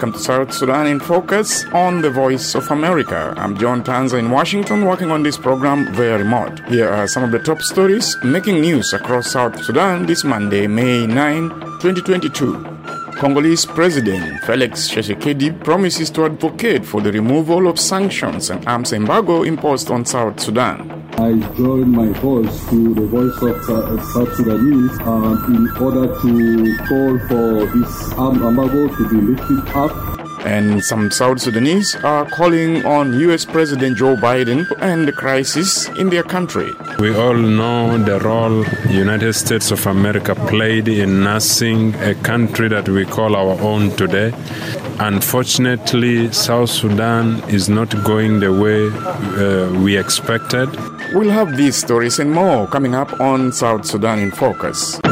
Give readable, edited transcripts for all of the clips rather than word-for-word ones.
Welcome to South Sudan in Focus on the Voice of America. I'm John Tanza in Washington, working on this program via remote. Here are some of the top stories making news across South Sudan this Monday, May 9, 2022. Congolese President Felix Tshisekedi promises to advocate for the removal of sanctions and arms embargo imposed on South Sudan. I join my voice to the voice of South Sudanese in order to call for this arms embargo to be lifted up. And some South Sudanese are calling on U.S. President Joe Biden to end the crisis in their country. We all know the role United States of America played in nursing a country that we call our own today. Unfortunately, South Sudan is not going the way we expected. We'll have these stories and more coming up on South Sudan in Focus.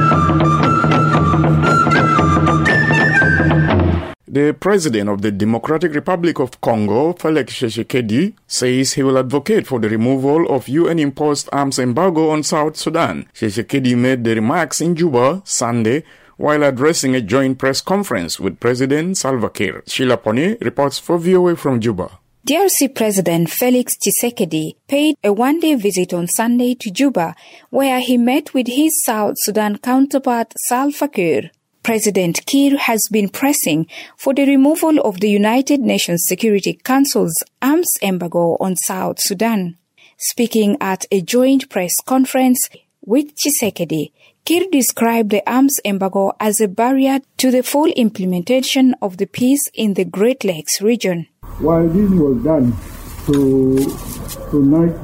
The President of the Democratic Republic of Congo, Felix Tshisekedi, says he will advocate for the removal of UN-imposed arms embargo on South Sudan. Tshisekedi made the remarks in Juba Sunday while addressing a joint press conference with President Salva Kiir. Sheila Pone reports for VOA from Juba. DRC President Felix Tshisekedi paid a one-day visit on Sunday to Juba, where he met with his South Sudan counterpart Salva Kiir. President Kiir has been pressing for the removal of the United Nations Security Council's arms embargo on South Sudan. Speaking at a joint press conference with Tshisekedi, Kiir described the arms embargo as a barrier to the full implementation of the peace in the Great Lakes region. While this was done to unite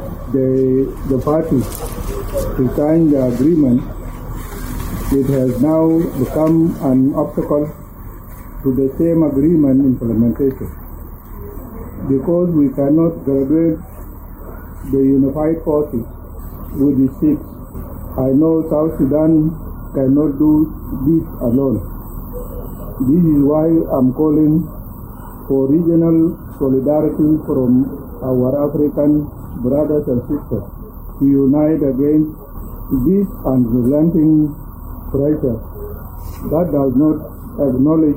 the parties to sign the agreement, it has now become an obstacle to the same agreement implementation. Because we cannot graduate the unified forces with the ships, I know South Sudan cannot do this alone. This is why I'm calling for regional solidarity from our African brothers and sisters to unite against this unrelenting pressure that does not acknowledge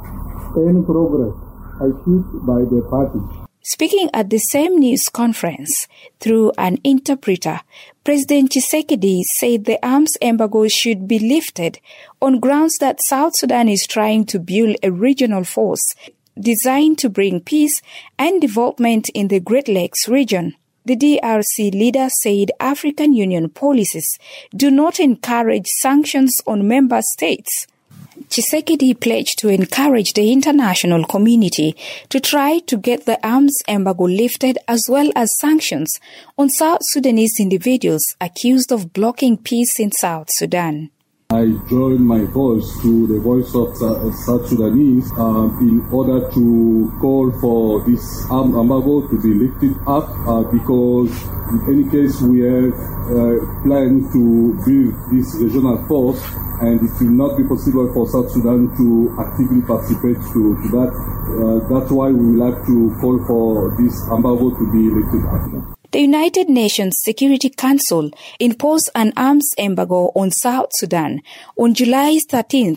any progress achieved by the party. Speaking at the same news conference through an interpreter, President Tshisekedi said the arms embargo should be lifted on grounds that South Sudan is trying to build a regional force designed to bring peace and development in the Great Lakes region. The DRC leader said African Union policies do not encourage sanctions on member states. Tshisekedi pledged to encourage the international community to try to get the arms embargo lifted as well as sanctions on South Sudanese individuals accused of blocking peace in South Sudan. I join my voice to the voice of South Sudanese in order to call for this arms embargo to be lifted up because in any case we have planned to build this regional force and it will not be possible for South Sudan to actively participate to that. That's why we would like to call for this embargo to be lifted up. The United Nations Security Council imposed an arms embargo on South Sudan on July 13,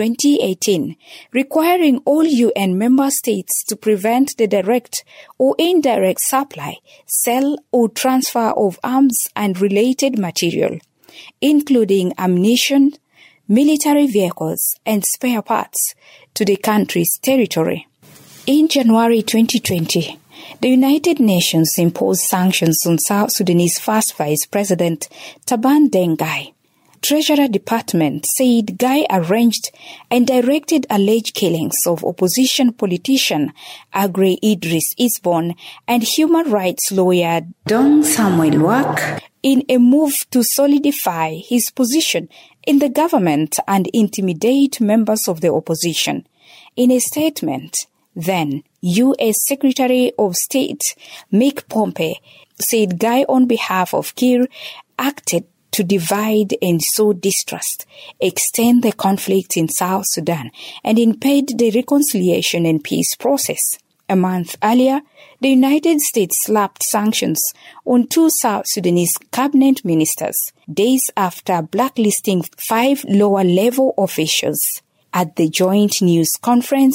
2018, requiring all UN member states to prevent the direct or indirect supply, sale or transfer of arms and related material, including ammunition, military vehicles and spare parts, to the country's territory. In January 2020, the United Nations imposed sanctions on South Sudanese First Vice President Taban Deng Gai. Treasury Department said Gai arranged and directed alleged killings of opposition politician Aggrey Idris Isbon and human rights lawyer Dong Samuel Wak in a move to solidify his position in the government and intimidate members of the opposition. In a statement, then U.S. Secretary of State Mike Pompeo said Gai, on behalf of Kiir, acted to divide and sow distrust, extend the conflict in South Sudan, and impede the reconciliation and peace process. A month earlier, the United States slapped sanctions on 2 South Sudanese cabinet ministers, days after blacklisting 5 lower-level officials. At the joint news conference,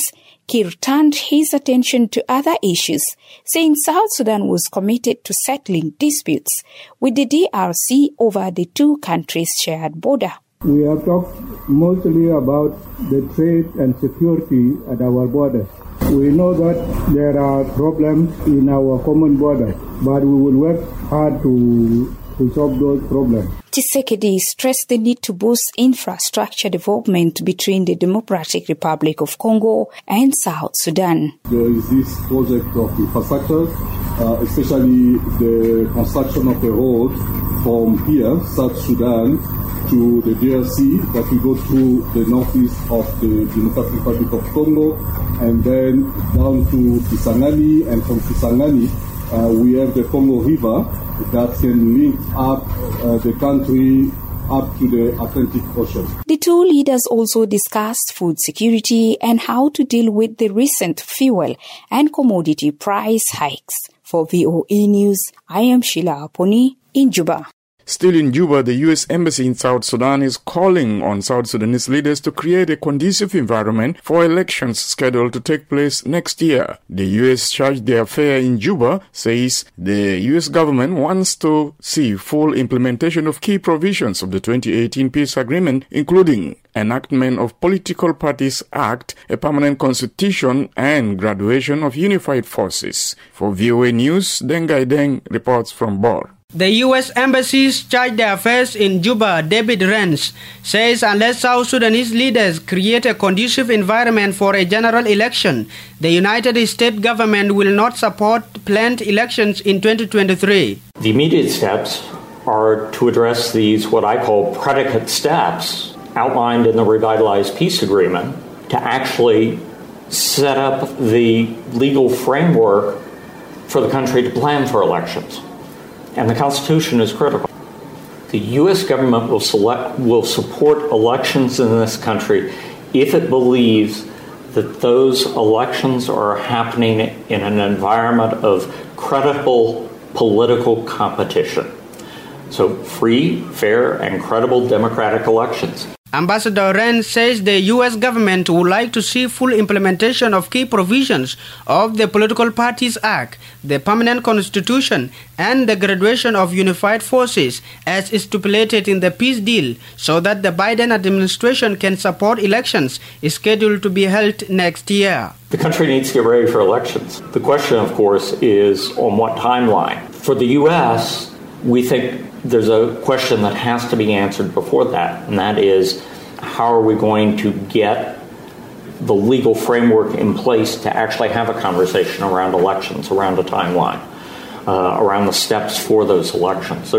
Kiir turned his attention to other issues, saying South Sudan was committed to settling disputes with the DRC over the two countries' shared border. We have talked mostly about the trade and security at our borders. We know that there are problems in our common border, but we will work hard to solve those problems. Tshisekedi stressed the need to boost infrastructure development between the Democratic Republic of Congo and South Sudan. There is this project of infrastructure, especially the construction of a road from here, South Sudan, to the DRC that will go through the northeast of the Democratic Republic of Congo and then down to Kisangani, and from Kisangani we have the Congo River that can link up the country up to the Atlantic Ocean. The two leaders also discussed food security and how to deal with the recent fuel and commodity price hikes. For VOA News, I am Sheila Aponi in Juba. Still in Juba, the U.S. Embassy in South Sudan is calling on South Sudanese leaders to create a conducive environment for elections scheduled to take place next year. The U.S. Charge d'Affaires in Juba says the U.S. government wants to see full implementation of key provisions of the 2018 peace agreement, including enactment of Political Parties Act, a permanent constitution, and graduation of unified forces. For VOA News, Dengai Deng reports from Bor. The U.S. Embassy's Charge d'Affaires in Juba, David Renz, says unless South Sudanese leaders create a conducive environment for a general election, the United States government will not support planned elections in 2023. The immediate steps are to address these, what I call predicate steps, outlined in the revitalized peace agreement, to actually set up the legal framework for the country to plan for elections. And the Constitution is critical. The U.S. government will support elections in this country if it believes that those elections are happening in an environment of credible political competition. So free, fair, and credible democratic elections. Ambassador Renz says the U.S. government would like to see full implementation of key provisions of the Political Parties Act, the Permanent Constitution, and the graduation of unified forces as stipulated in the peace deal so that the Biden administration can support elections scheduled to be held next year. The country needs to get ready for elections. The question, of course, is on what timeline. For the U.S., we think there's a question that has to be answered before that, and that is, how are we going to get the legal framework in place to actually have a conversation around elections, around a timeline, around the steps for those elections?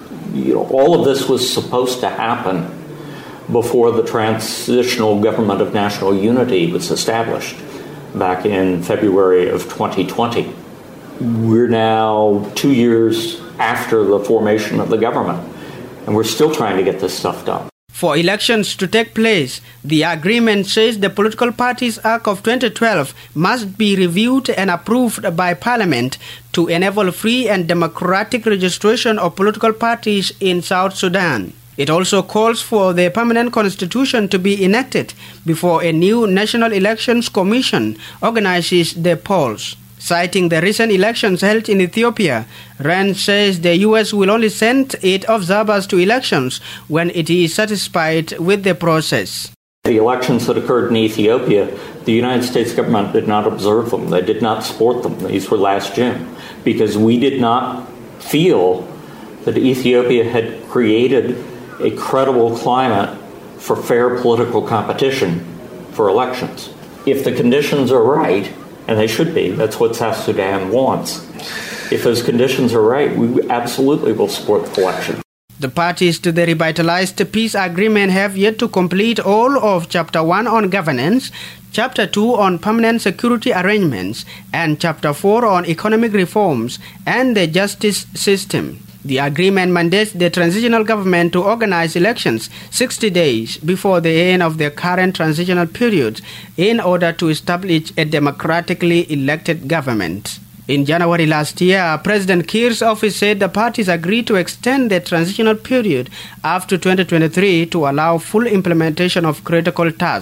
All of this was supposed to happen before the Transitional Government of National Unity was established back in February of 2020. We're now 2 years after the formation of the government, and we're still trying to get this stuff done. For elections to take place, the agreement says the Political Parties Act of 2012 must be reviewed and approved by Parliament to enable free and democratic registration of political parties in South Sudan. It also calls for the permanent constitution to be enacted before a new National Elections Commission organizes the polls. Citing the recent elections held in Ethiopia, Renz says the U.S. will only send its observers to elections when it is satisfied with the process. The elections that occurred in Ethiopia, the United States government did not observe them. They did not support them. These were last June, because we did not feel that Ethiopia had created a credible climate for fair political competition for elections. If the conditions are right, and they should be, that's what South Sudan wants. If those conditions are right, we absolutely will support the election. The parties to the revitalized peace agreement have yet to complete all of Chapter 1 on governance, Chapter 2 on permanent security arrangements, and Chapter 4 on economic reforms and the justice system. The agreement mandates the transitional government to organize elections 60 days before the end of the current transitional period in order to establish a democratically elected government. In January last year, President Kiir's office said the parties agreed to extend the transitional period up to 2023 to allow full implementation of critical tasks.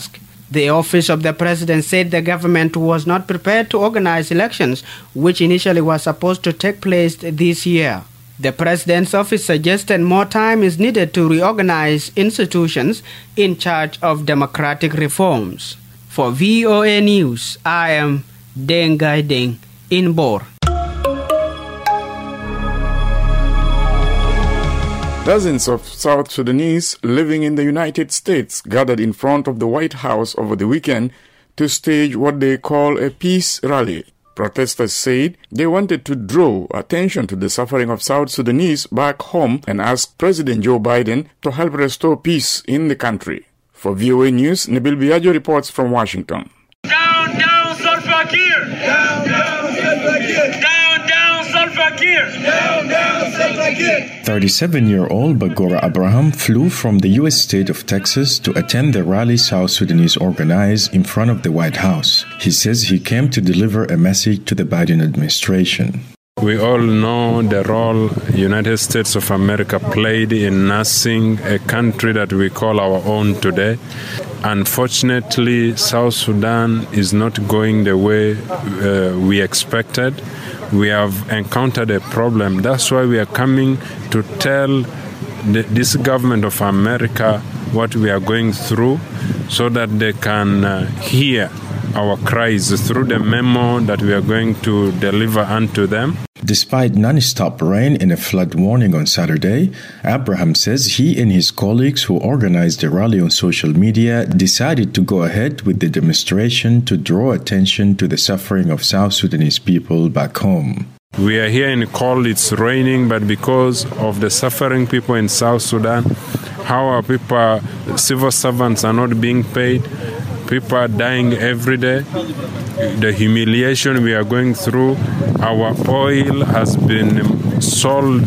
The office of the president said the government was not prepared to organize elections, which initially was supposed to take place this year. The president's office suggested more time is needed to reorganize institutions in charge of democratic reforms. For VOA News, I am Dengai Deng in Bor. Dozens of South Sudanese living in the United States gathered in front of the White House over the weekend to stage what they call a peace rally. Protesters said they wanted to draw attention to the suffering of South Sudanese back home and asked President Joe Biden to help restore peace in the country. For VOA News, Nabil Biagio reports from Washington. Down, down, Salva Kiir! Down, down, Salva Kiir! Down, down, Salva Kiir! Down, down, Salva Kiir! 37-year-old Bagora Abraham flew from the U.S. state of Texas to attend the rally South Sudanese organized in front of the White House. He says he came to deliver a message to the Biden administration. We all know the role United States of America played in nursing a country that we call our own today. Unfortunately, South Sudan is not going the way we expected. We have encountered a problem. That's why we are coming to tell this government of America what we are going through so that they can hear our cries through the memo that we are going to deliver unto them. Despite non-stop rain and a flood warning on Saturday, Abraham says he and his colleagues who organized the rally on social media decided to go ahead with the demonstration to draw attention to the suffering of South Sudanese people back home. We are here in cold, it's raining, but because of the suffering people in South Sudan, how our people, civil servants are not being paid, people are dying every day. The humiliation we are going through, our oil has been sold,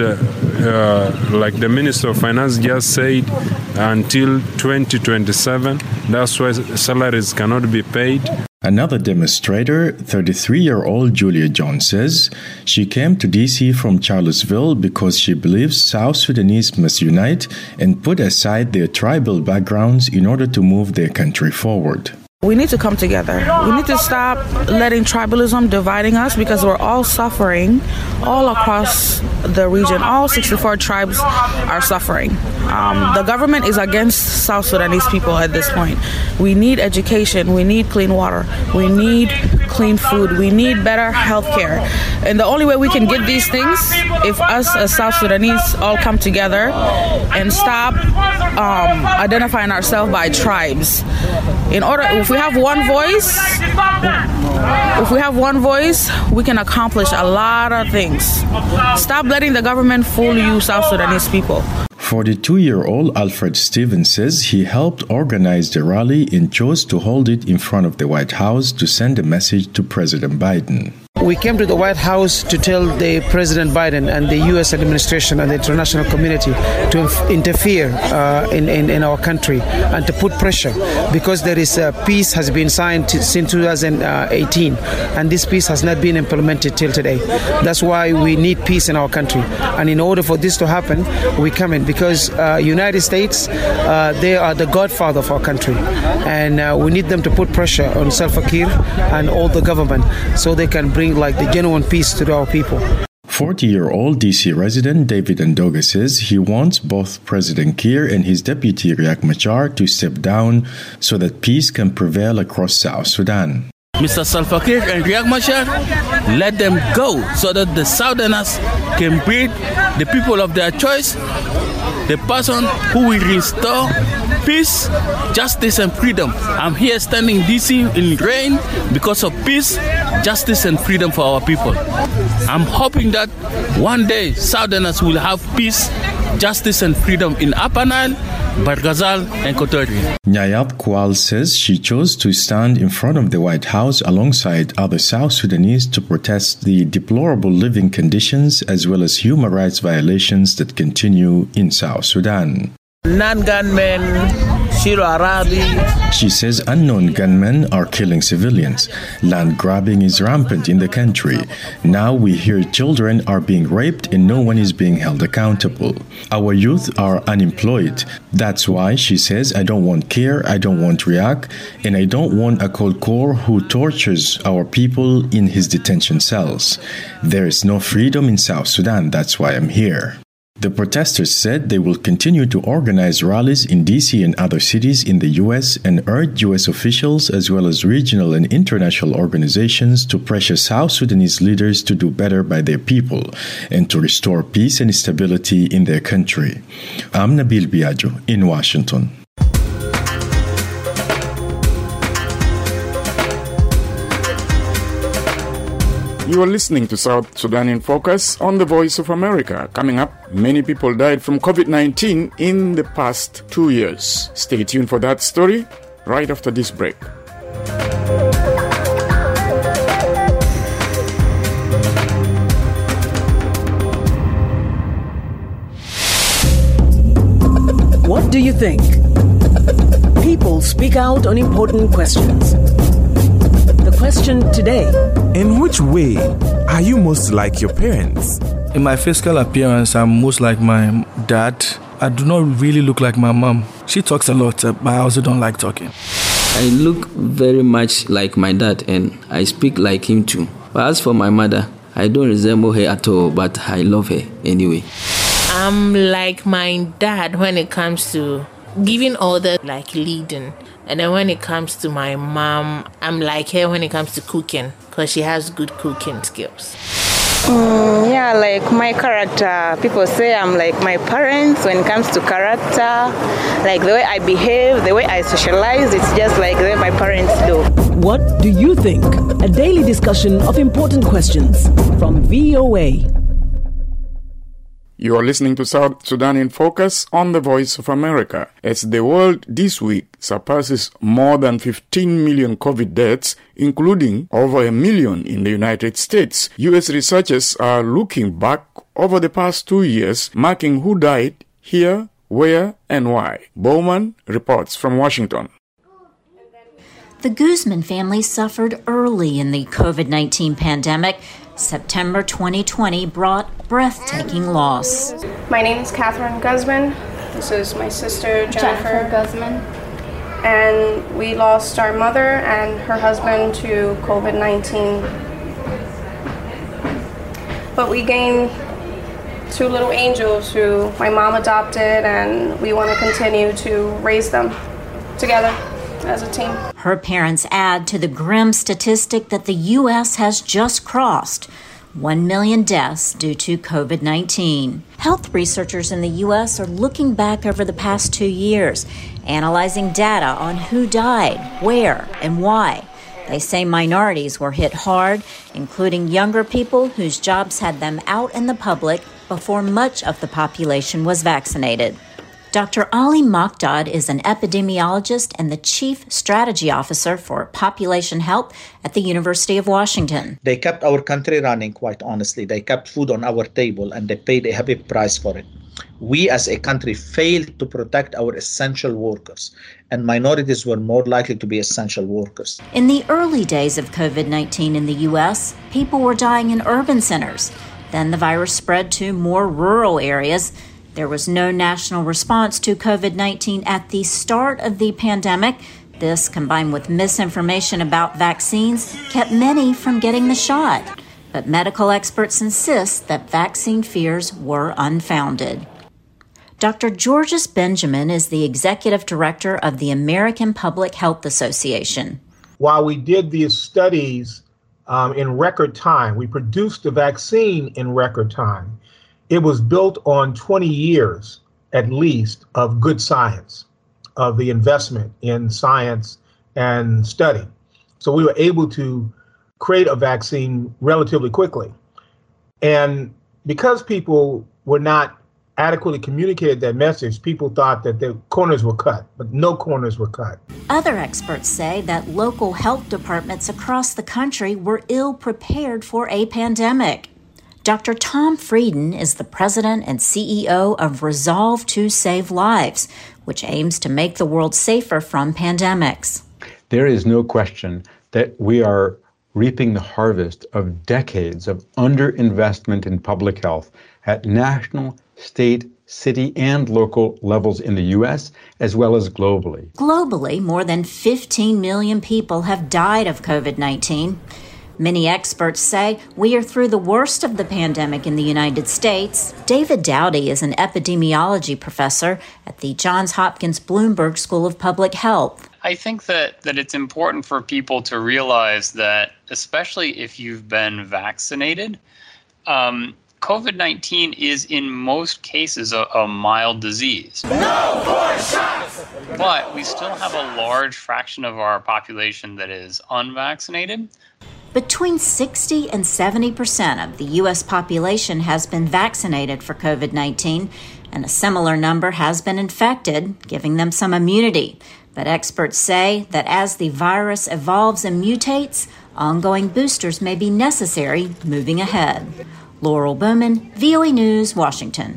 like the Minister of Finance just said, until 2027. That's why salaries cannot be paid. Another demonstrator, 33-year-old Julia Jones, says she came to D.C. from Charlottesville because she believes South Sudanese must unite and put aside their tribal backgrounds in order to move their country forward. We need to come together. We need to stop letting tribalism dividing us because we're all suffering all across the region. All 64 tribes are suffering. The government is against South Sudanese people at this point. We need education. We need clean water. We need clean food. We need better health care. And the only way we can get these things if us as South Sudanese all come together and stop identifying ourselves by tribes. If we have one voice, we can accomplish a lot of things. Stop letting the government fool you, South Sudanese people. 42-year-old Alfred Stevens says he helped organize the rally and chose to hold it in front of the White House to send a message to President Biden. We came to the White House to tell the President Biden and the U.S. administration and the international community to interfere in our country and to put pressure because there is peace has been signed since 2018 and this peace has not been implemented till today. That's why we need peace in our country. And in order for this to happen, we come in because United States, they are the godfather of our country. And we need them to put pressure on Salva Kiir and all the government so they can bring like the genuine peace to our people. 40-year-old D.C. resident David Ndoga says he wants both President Kiir and his deputy Riek Machar to step down so that peace can prevail across South Sudan. Mr. Salva Kiir and Riek Machar, let them go so that the Southerners can breed the people of their choice, the person who will restore peace, justice and freedom. I'm here standing in D.C. in rain because of peace, justice and freedom for our people. I'm hoping that one day Southerners will have peace, justice and freedom in Upper Nile, Barghazal and Kotori. Nyayat Kwal says she chose to stand in front of the White House alongside other South Sudanese to protest the deplorable living conditions as well as human rights violations that continue in South Sudan. Non-gunmen, Shiro Arabi. She says unknown gunmen are killing civilians. Land grabbing is rampant in the country. Now we hear children are being raped and no one is being held accountable. Our youth are unemployed. That's why, she says, I don't want CARE, I don't want REACT, and I don't want a cold core who tortures our people in his detention cells. There is no freedom in South Sudan. That's why I'm here. The protesters said they will continue to organize rallies in DC and other cities in the U.S. and urge U.S. officials as well as regional and international organizations to pressure South Sudanese leaders to do better by their people and to restore peace and stability in their country. I'm Nabil Biagio in Washington. You are listening to South Sudan in Focus on the Voice of America. Coming up, many people died from COVID-19 in the past 2 years. Stay tuned for that story right after this break. What do you think? People speak out on important questions. The question today: in which way are you most like your parents? In my physical appearance, I'm most like my dad. I do not really look like my mom. She talks a lot, but I also don't like talking. I look very much like my dad and I speak like him too. But as for my mother, I don't resemble her at all, but I love her anyway. I'm like my dad when it comes to giving orders, like leading. And then when it comes to my mom, I'm like her when it comes to cooking because she has good cooking skills. Yeah, like my character. People say I'm like my parents when it comes to character. Like the way I behave, the way I socialize, it's just like the way my parents do. What do you think? A daily discussion of important questions from VOA. You are listening to South Sudan in Focus on the Voice of America. As the world this week surpasses more than 15 million COVID deaths, including over 1 million in the United States, U.S. researchers are looking back over the past 2 years, marking who died, here, where, and why. Bowman reports from Washington. The Guzman family suffered early in the COVID-19 pandemic. September 2020 brought breathtaking loss. My name is Catherine Guzman. This is my sister, Jennifer Guzman. And we lost our mother and her husband to COVID-19. But we gained 2 little angels who my mom adopted, and we want to continue to raise them together as a team. Her parents add to the grim statistic that the U.S. has just crossed 1 million deaths due to COVID-19. Health researchers in the U.S. are looking back over the past 2 years, analyzing data on who died, where, and why. They say minorities were hit hard, including younger people whose jobs had them out in the public before much of the population was vaccinated. Dr. Ali Makdad is an epidemiologist and the Chief Strategy Officer for Population Health at the University of Washington. They kept our country running, quite honestly. They kept food on our table and they paid a heavy price for it. We as a country failed to protect our essential workers, and minorities were more likely to be essential workers. In the early days of COVID-19 in the U.S., people were dying in urban centers. Then the virus spread to more rural areas. There was no national response to COVID-19 at the start of the pandemic. This, combined with misinformation about vaccines, kept many from getting the shot. But medical experts insist that vaccine fears were unfounded. Dr. Georges Benjamin is the executive director of the American Public Health Association. While we did these studies in record time, we produced the vaccine in record time. It was built on 20 years, at least, of good science, of the investment in science and study. So we were able to create a vaccine relatively quickly. And because people were not adequately communicated that message, people thought that the corners were cut, but no corners were cut. Other experts say that local health departments across the country were ill prepared for a pandemic. Dr. Tom Frieden is the president and CEO of Resolve to Save Lives, which aims to make the world safer from pandemics. There is no question that we are reaping the harvest of decades of underinvestment in public health at national, state, city, and local levels in the U.S., as well as globally. Globally, more than 15 million people have died of COVID-19. Many experts say we are through the worst of the pandemic in the United States. David Dowdy is an epidemiology professor at the Johns Hopkins Bloomberg School of Public Health. I think that it's important for people to realize that, especially if you've been vaccinated, COVID-19 is in most cases a mild disease. No more shots! But we still have a large fraction of our population that is unvaccinated. Between 60 and 70% of the U.S. population has been vaccinated for COVID-19, and a similar number has been infected, giving them some immunity. But experts say that as the virus evolves and mutates, ongoing boosters may be necessary moving ahead. Laurel Bowman, VOA News, Washington.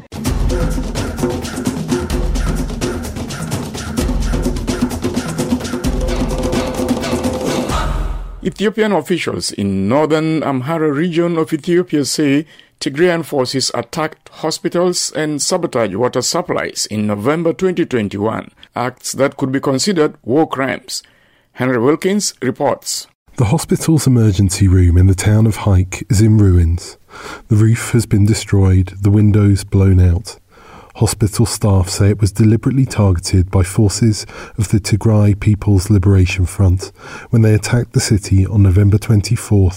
Ethiopian officials in northern Amhara region of Ethiopia say Tigrayan forces attacked hospitals and sabotaged water supplies in November 2021, acts that could be considered war crimes. Henry Wilkins reports. The hospital's emergency room in the town of Haik is in ruins. The roof has been destroyed, the windows blown out. Hospital staff say it was deliberately targeted by forces of the Tigray People's Liberation Front when they attacked the city on November 24,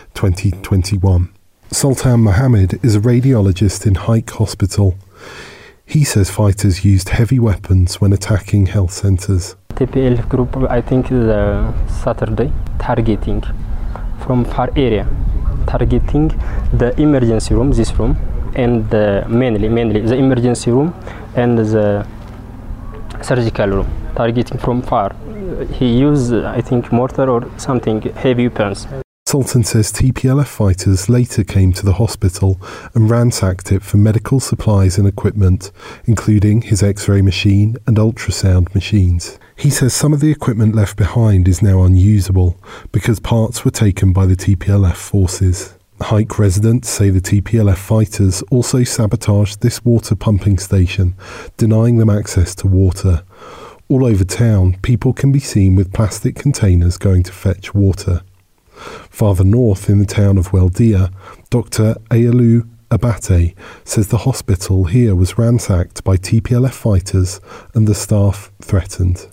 2021. Sultan Mohammed is a radiologist in Haik Hospital. He says fighters used heavy weapons when attacking health centres. TPLF group, I think, the Saturday, targeting from far area, targeting the emergency room, this room, and mainly the emergency room and the surgical room, targeting from far. He used, I think, mortar or something, heavy weapons. Sultan says TPLF fighters later came to the hospital and ransacked it for medical supplies and equipment, including his X-ray machine and ultrasound machines. He says some of the equipment left behind is now unusable because parts were taken by the TPLF forces. Haik residents say the TPLF fighters also sabotaged this water pumping station, denying them access to water. All over town, people can be seen with plastic containers going to fetch water. Farther north in the town of Weldia, Dr. Ayalu Abate says the hospital here was ransacked by TPLF fighters and the staff threatened.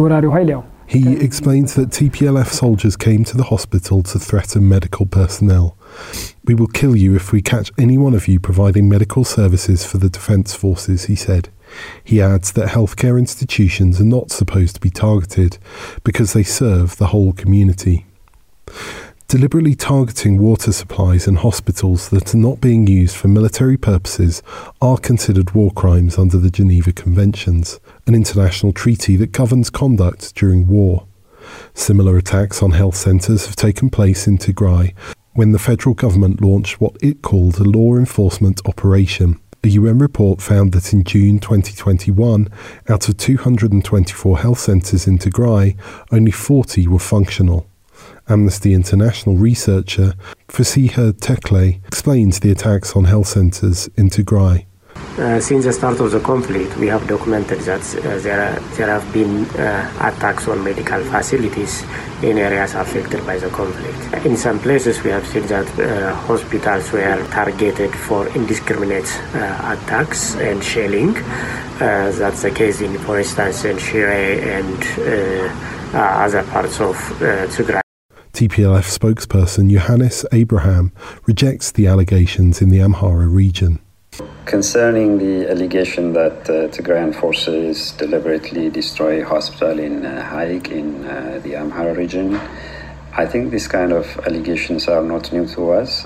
He explains that TPLF soldiers came to the hospital to threaten medical personnel. "We will kill you if we catch any one of you providing medical services for the defence forces," he said. He adds that healthcare institutions are not supposed to be targeted because they serve the whole community. Deliberately targeting water supplies and hospitals that are not being used for military purposes are considered war crimes under the Geneva Conventions, an international treaty that governs conduct during war. Similar attacks on health centres have taken place in Tigray when the federal government launched what it called a law enforcement operation. A UN report found that in June 2021, out of 224 health centres in Tigray, only 40 were functional. Amnesty International researcher Fasiha Tekle explains the attacks on health centres in Tigray. Since the start of the conflict, we have documented that there have been attacks on medical facilities in areas affected by the conflict. In some places, we have seen that hospitals were targeted for indiscriminate attacks and shelling. That's the case in, for instance, in Shire and other parts of Tigray. TPLF spokesperson Johannes Abraham rejects the allegations in the Amhara region. Concerning the allegation that Tigrayan forces deliberately destroy a hospital in Haik in the Amhara region, I think these kind of allegations are not new to us.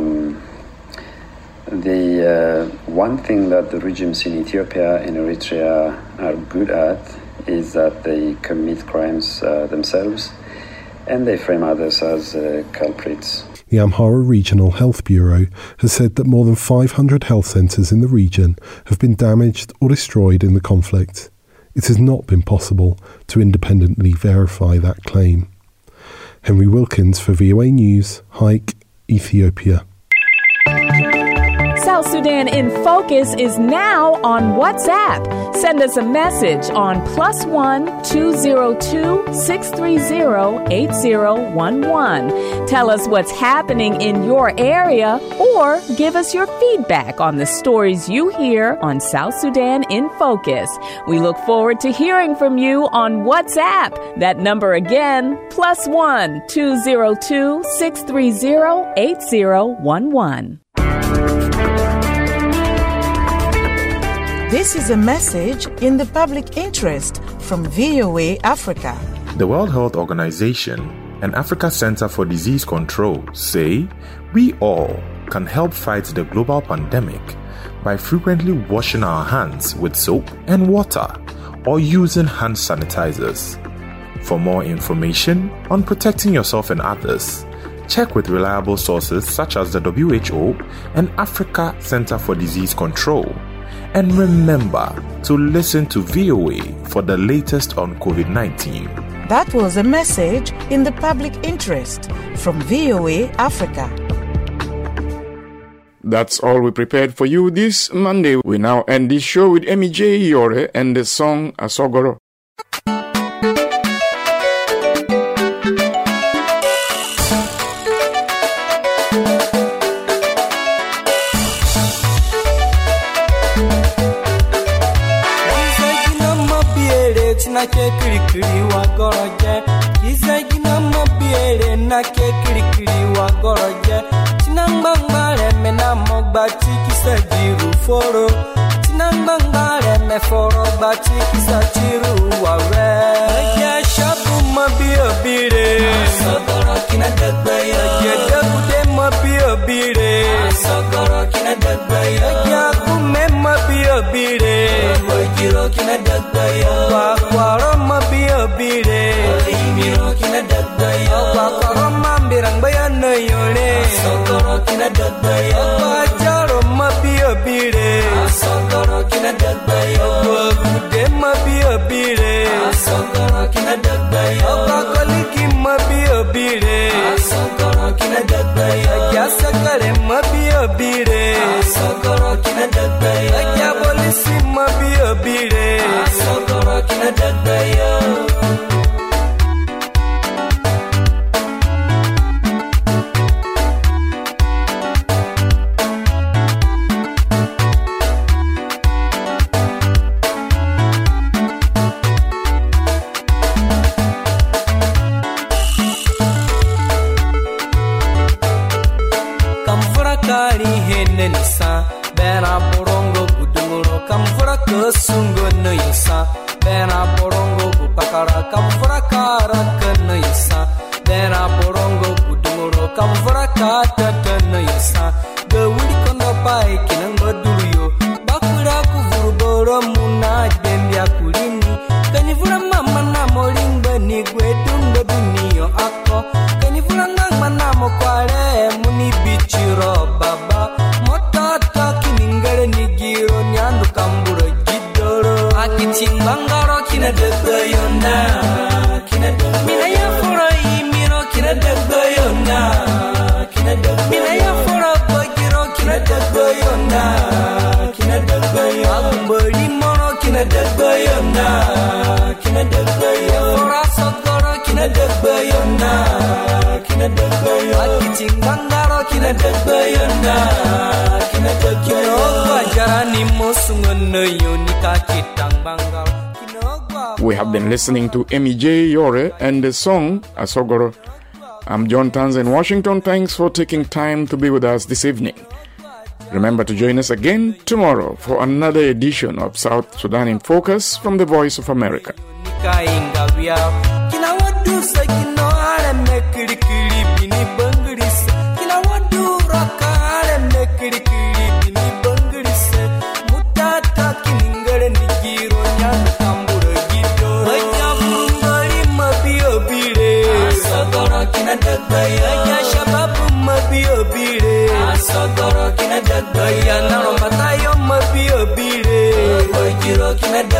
The one thing that the regimes in Ethiopia and Eritrea are good at is that they commit crimes themselves. and they frame others as culprits. The Amhara Regional Health Bureau has said that more than 500 health centres in the region have been damaged or destroyed in the conflict. It has not been possible to independently verify that claim. Henry Wilkins for VOA News, Haik, Ethiopia. South Sudan in Focus is now on WhatsApp. Send us a message on +1 202 630 8011. Tell us what's happening in your area or give us your feedback on the stories you hear on South Sudan in Focus. We look forward to hearing from you on WhatsApp. That number again, +1 202 630 8011. This is a message in the public interest from VOA Africa. The World Health Organization and Africa Center for Disease Control say we all can help fight the global pandemic by frequently washing our hands with soap and water or using hand sanitizers. For more information on protecting yourself and others, check with reliable sources such as the WHO and Africa Center for Disease Control. And remember to listen to VOA for the latest on COVID-19. That was a message in the public interest from VOA Africa. That's all we prepared for you this Monday. We now end this show with Emi J. Yore and the song Asogoro. Na ke kirikiri wa goroje izagi na mabiere na ke kirikiri wa goroje tinangbangare me na mogba tikisa jiru foro tinangbangare me foro ba tikisa jiru wa re ya shabu mabiobire sogoro kina dagbayo ya dabude mabiobire sogoro kina dagbayo ya kume mabiobire wajiro kina dagbayo Waro mabiobire imiro kina dagbayo Waro mambirang bayana yore sogoro kina dagbayo Wajaro mabiobire sogoro kina dagbayo Wakude mabiobire sogoro kina dagbayo Wakoliki mabiobire sogoro kina dagbayo Yasakare mabiobire sogoro kina dagbayo Yabolisi mabiobire sogoro kina dagbayo Kamfura kari hene nisa bera borongo gudunguro kamfura kasungo no yisa bera borongo gupakara kamfura kara no yisa bera borongo gudunguro kamfura kata no yisa gawudi kondo pai kinango duriyo bakura kuvuru boro muna dembia kulini kanifura mama na molimba ni gwedungo duniyo ako kanifura ngama na mokwale muni bichiro baba motata kiningare nigiro nyandu kamburo gidoro akichimbangaro kina dagbayona kina dagbayona ya fura imiro kina dagbayona kina dagbayona ya fura bagiro kina dagbayona kina dagbayona agumbari mono kina dagbayona kina dagbayona fura sokoro kina dagbayona kina dagbayona akichimbangaro kina dagbayona kina dagbayona wajarani mosungono yonika kitambangaro. We have been listening to Emi J. Yore and the song Asogoro. I'm John Tanza in Washington. Thanks for taking time to be with us this evening. Remember to join us again tomorrow for another edition of South Sudan in Focus from the Voice of America. Sogoro ya na no matayo mabio bire. Giro kime